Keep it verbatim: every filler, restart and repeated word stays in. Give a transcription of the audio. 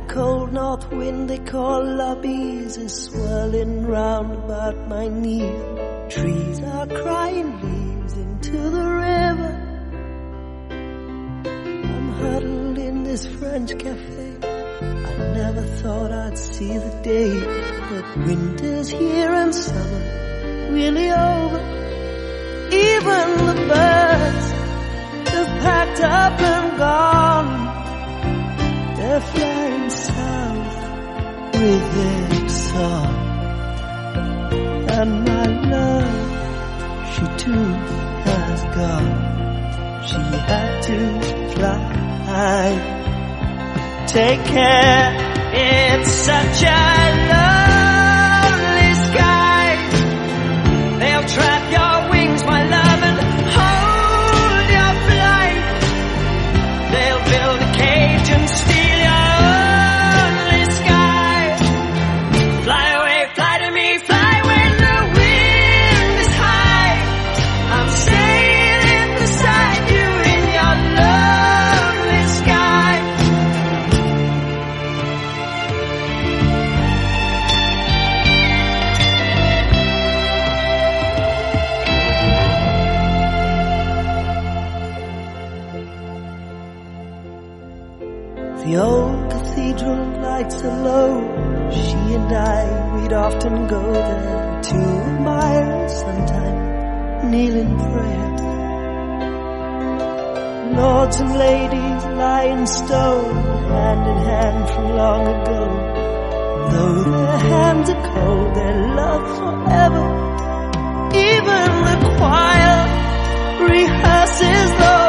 cold north wind they call lobbies is swirling round about my knee. Trees are crying leaves into the river. I'm huddled in this French cafe. I never thought I'd see the day, but winter's here and summer really over. Even the birds have packed up and gone. They're flying south with their song. And my love, she too has gone. She had to fly. Take care, it's such a lonely sky. They'll trap your wings, my love, and hold your flight. They'll build a cage and steal your only sky. Fly away, fly to me, fly when the wind is high. I'm sailing beside you in your lonely sky. The old cathedral lights are low. She and I, we'd often go there to admire sometime, kneel in prayer. Lords and ladies lie in stone, hand in hand from long ago. Though their hands are cold, their love forever. Even the choir rehearses the